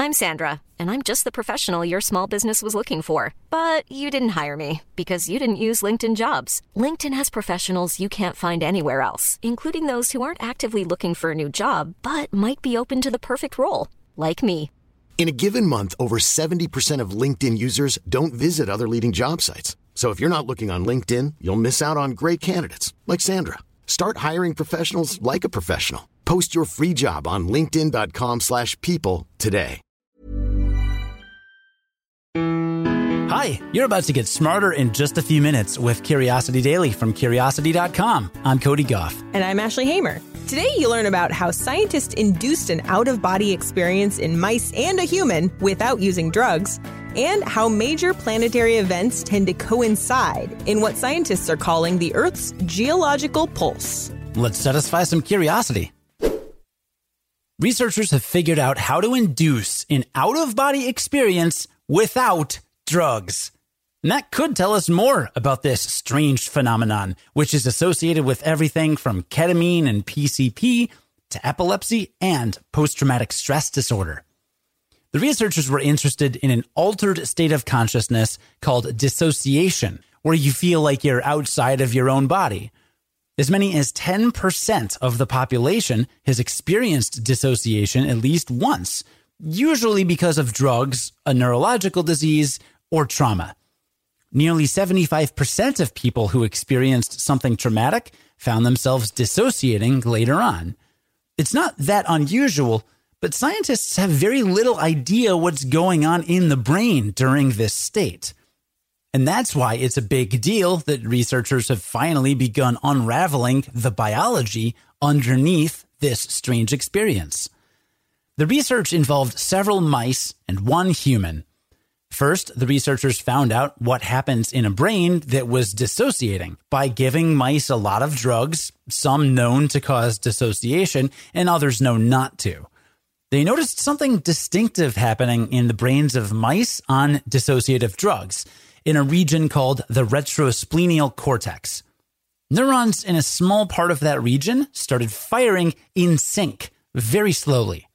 I'm Sandra, and I'm just the professional your small business was looking for. But you didn't hire me because you didn't use LinkedIn Jobs. LinkedIn has professionals you can't find anywhere else, including those who aren't actively looking for a new job, but might be open to the perfect role, like me. In a given month, over 70% of LinkedIn users don't visit other leading job sites. So if you're not looking on LinkedIn, you'll miss out on great candidates like Sandra. Start hiring professionals like a professional. Post your free job on linkedin.com/people today. Hi, you're about to get smarter in just a few minutes with Curiosity Daily from Curiosity.com. I'm Cody Goff. And I'm Ashley Hamer. Today you learn about how scientists induced an out-of-body experience in mice and a human without using drugs, and how major planetary events tend to coincide in what scientists are calling the Earth's geological pulse. Let's satisfy some curiosity. Researchers have figured out how to induce an out-of-body experience without drugs. And that could tell us more about this strange phenomenon, which is associated with everything from ketamine and PCP to epilepsy and post-traumatic stress disorder. The researchers were interested in an altered state of consciousness called dissociation, where you feel like you're outside of your own body. As many as 10% of the population has experienced dissociation at least once, usually because of drugs, a neurological disease, or trauma. Nearly 75% of people who experienced something traumatic found themselves dissociating later on. It's not that unusual, but scientists have very little idea what's going on in the brain during this state. And that's why it's a big deal that researchers have finally begun unraveling the biology underneath this strange experience. The research involved several mice and one human. First, the researchers found out what happens in a brain that was dissociating by giving mice a lot of drugs, some known to cause dissociation and others known not to. They noticed something distinctive happening in the brains of mice on dissociative drugs in a region called the retrosplenial cortex. Neurons in a small part of that region started firing in sync very slowly.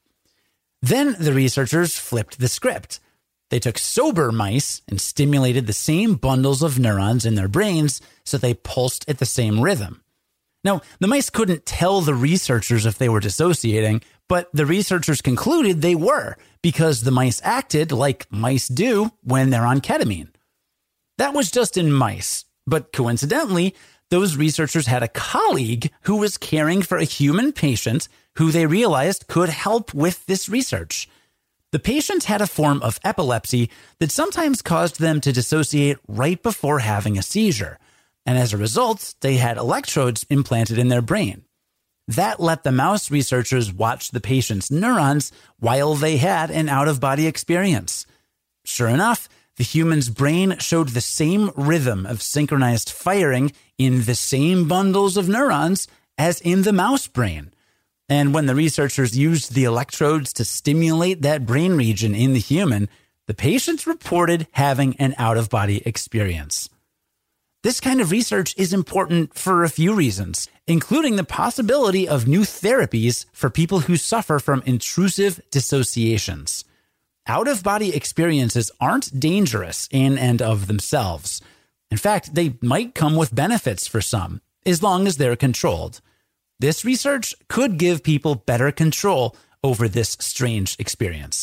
Then the researchers flipped the script. They took sober mice and stimulated the same bundles of neurons in their brains so they pulsed at the same rhythm. Now, the mice couldn't tell the researchers if they were dissociating, but the researchers concluded they were because the mice acted like mice do when they're on ketamine. That was just in mice, but coincidentally, those researchers had a colleague who was caring for a human patient who they realized could help with this research. The patient had a form of epilepsy that sometimes caused them to dissociate right before having a seizure, and as a result, they had electrodes implanted in their brain. That let the mouse researchers watch the patient's neurons while they had an out-of-body experience. Sure enough, the human's brain showed the same rhythm of synchronized firing in the same bundles of neurons as in the mouse brain. And when the researchers used the electrodes to stimulate that brain region in the human, the patient reported having an out-of-body experience. This kind of research is important for a few reasons, including the possibility of new therapies for people who suffer from intrusive dissociations. Out-of-body experiences aren't dangerous in and of themselves. In fact, they might come with benefits for some, as long as they're controlled. This research could give people better control over this strange experience.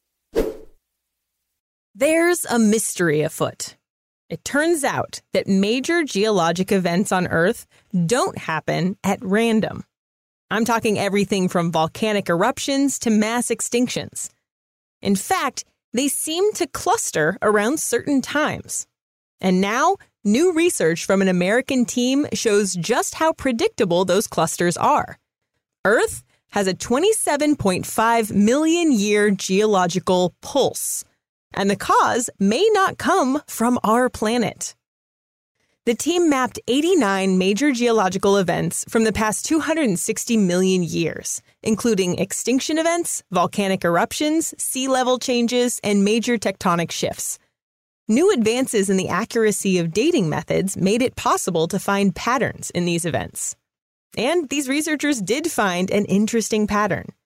There's a mystery afoot. It turns out that major geologic events on Earth don't happen at random. I'm talking everything from volcanic eruptions to mass extinctions. In fact, they seem to cluster around certain times. And now, new research from an American team shows just how predictable those clusters are. Earth has a 27.5 million year geological pulse, and the cause may not come from our planet. The team mapped 89 major geological events from the past 260 million years, including extinction events, volcanic eruptions, sea level changes, and major tectonic shifts. New advances in the accuracy of dating methods made it possible to find patterns in these events. And these researchers did find an interesting pattern.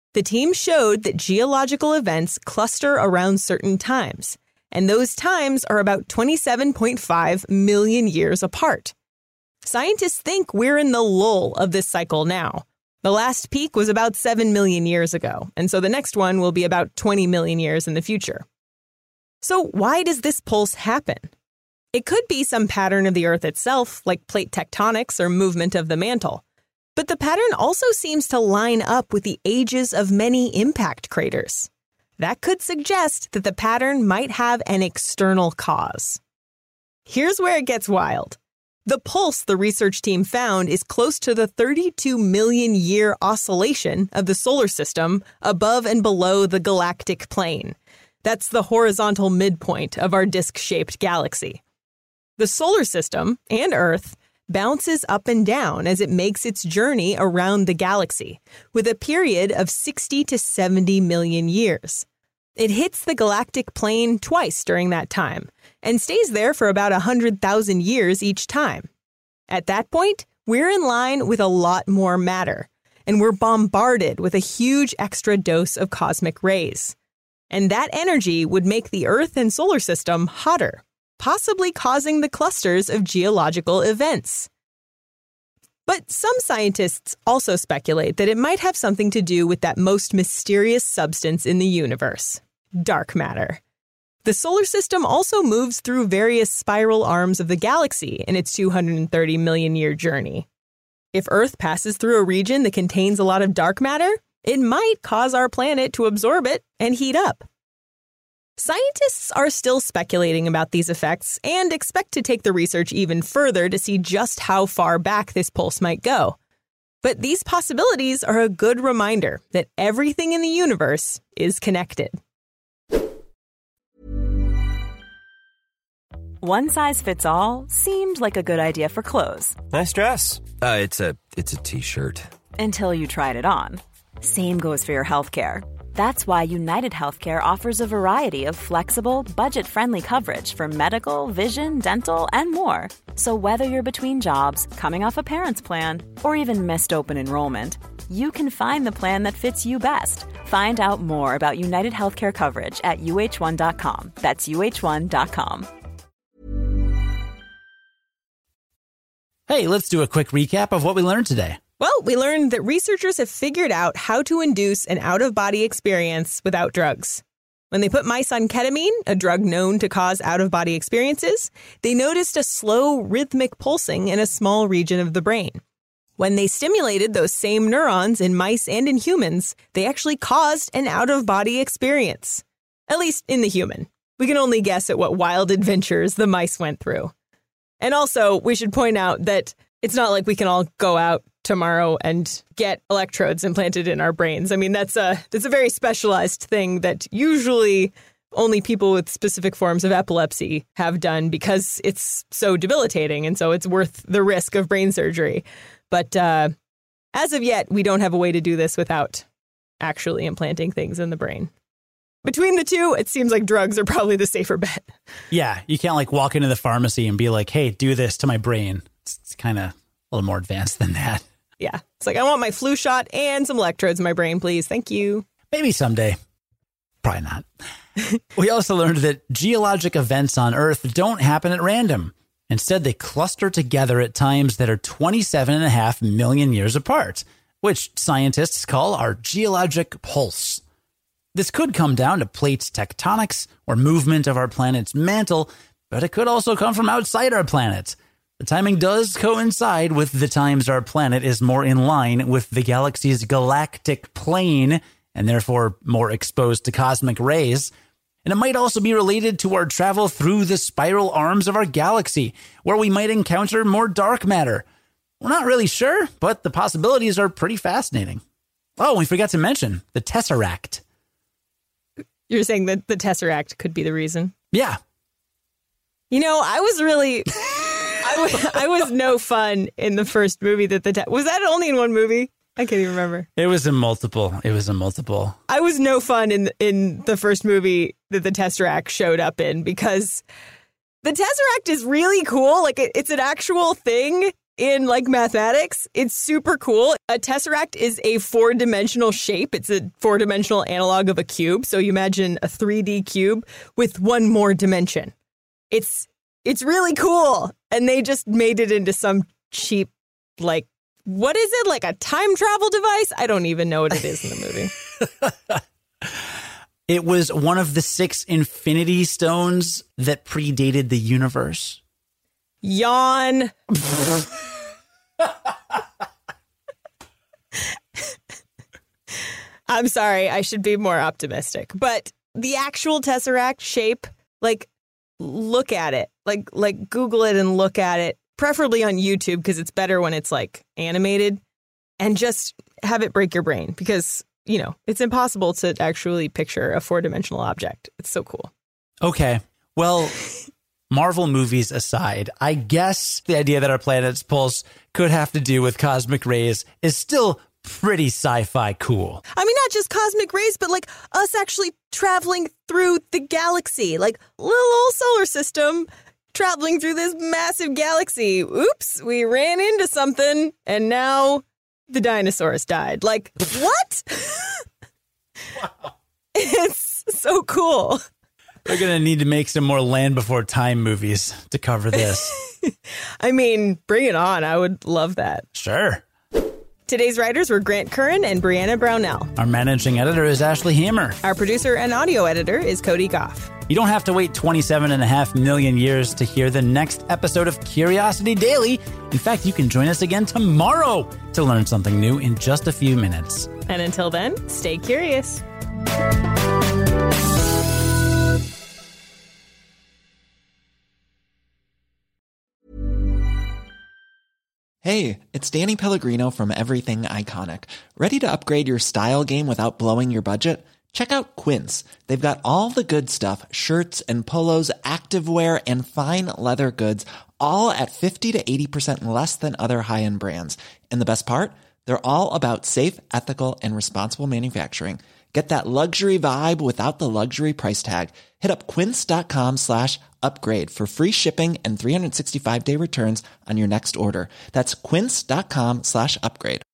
The team showed that geological events cluster around certain times, and those times are about 27.5 million years apart. Scientists think we're in the lull of this cycle now. The last peak was about 7 million years ago, and so the next one will be about 20 million years in the future. So why does this pulse happen? It could be some pattern of the Earth itself, like plate tectonics or movement of the mantle. But the pattern also seems to line up with the ages of many impact craters. That could suggest that the pattern might have an external cause. Here's where it gets wild. The pulse the research team found is close to the 32 million year oscillation of the solar system above and below the galactic plane. That's the horizontal midpoint of our disk-shaped galaxy. The solar system, and Earth, bounces up and down as it makes its journey around the galaxy, with a period of 60 to 70 million years. It hits the galactic plane twice during that time, and stays there for about 100,000 years each time. At that point, we're in line with a lot more matter, and we're bombarded with a huge extra dose of cosmic rays. And that energy would make the Earth and solar system hotter, possibly causing the clusters of geological events. But some scientists also speculate that it might have something to do with that most mysterious substance in the universe, dark matter. The solar system also moves through various spiral arms of the galaxy in its 230 million year journey. If Earth passes through a region that contains a lot of dark matter, it might cause our planet to absorb it and heat up. Scientists are still speculating about these effects and expect to take the research even further to see just how far back this pulse might go. But these possibilities are a good reminder that everything in the universe is connected. One size fits all seemed like a good idea for clothes. Nice dress. It's a t-shirt. Until you tried it on. Same goes for your healthcare. That's why United Healthcare offers a variety of flexible, budget-friendly coverage for medical, vision, dental, and more. So whether you're between jobs, coming off a parent's plan, or even missed open enrollment, you can find the plan that fits you best. Find out more about United Healthcare coverage at UH1.com. That's UH1.com. Hey, let's do a quick recap of what we learned today. Well, we learned that researchers have figured out how to induce an out-of-body experience without drugs. When they put mice on ketamine, a drug known to cause out-of-body experiences, they noticed a slow, rhythmic pulsing in a small region of the brain. When they stimulated those same neurons in mice and in humans, they actually caused an out-of-body experience. At least in the human. We can only guess at what wild adventures the mice went through. And also, we should point out that it's not like we can all go out tomorrow and get electrodes implanted in our brains. I mean, that's a very specialized thing that usually only people with specific forms of epilepsy have done because it's so debilitating. And so it's worth the risk of brain surgery. But as of yet, we don't have a way to do this without actually implanting things in the brain. Between the two, it seems like drugs are probably the safer bet. Yeah, you can't walk into the pharmacy and be like, hey, do this to my brain. It's kind of a little more advanced than that. Yeah, it's like, I want my flu shot and some electrodes in my brain, please. Thank you. Maybe someday. Probably not. We also learned that geologic events on Earth don't happen at random. Instead, they cluster together at times that are 27.5 million years apart, which scientists call our geologic pulse. This could come down to plates tectonics or movement of our planet's mantle, but it could also come from outside our planet. The timing does coincide with the times our planet is more in line with the galaxy's galactic plane and therefore more exposed to cosmic rays. And it might also be related to our travel through the spiral arms of our galaxy, where we might encounter more dark matter. We're not really sure, but the possibilities are pretty fascinating. Oh, we forgot to mention the Tesseract. You're saying that the Tesseract could be the reason? Yeah. You know, I was really... I was no fun in the first movie that was that only in one movie? I can't even remember. It was in multiple. I was no fun in the first movie that the Tesseract showed up in because the Tesseract is really cool. Like it's an actual thing in like mathematics. It's super cool. A tesseract is a 4-dimensional shape. It's a 4-dimensional analog of a cube. So you imagine a 3D cube with one more dimension. It's really cool. And they just made it into some cheap, like, what is it? Like a time travel device? I don't even know what it is in the movie. It was one of the 6 Infinity Stones that predated the universe. Yawn. I'm sorry. I should be more optimistic. But the actual tesseract shape, like, look at it. Like Google it and look at it. Preferably on YouTube because it's better when it's like animated, and just have it break your brain because, you know, it's impossible to actually picture a 4-dimensional object. It's so cool. Okay. Well, Marvel movies aside, I guess the idea that our planet's pulse could have to do with cosmic rays is still pretty sci-fi cool. I mean, not just cosmic rays, but like us actually traveling through the galaxy, like little old solar system. Traveling through this massive galaxy. Oops, we ran into something, and now the dinosaurs died. Like, what? Wow. It's so cool. We're going to need to make some more Land Before Time movies to cover this. I mean, bring it on. I would love that. Sure. Today's writers were Grant Curran and Brianna Brownell. Our managing editor is Ashley Hammer. Our producer and audio editor is Cody Goff. You don't have to wait 27.5 million years to hear the next episode of Curiosity Daily. In fact, you can join us again tomorrow to learn something new in just a few minutes. And until then, stay curious. Hey, it's Danny Pellegrino from Everything Iconic. Ready to upgrade your style game without blowing your budget? Check out Quince. They've got all the good stuff, shirts and polos, activewear, and fine leather goods, all at 50 to 80% less than other high-end brands. And the best part? They're all about safe, ethical, and responsible manufacturing. Get that luxury vibe without the luxury price tag. Hit up quince.com/upgrade for free shipping and 365-day returns on your next order. That's quince.com/upgrade.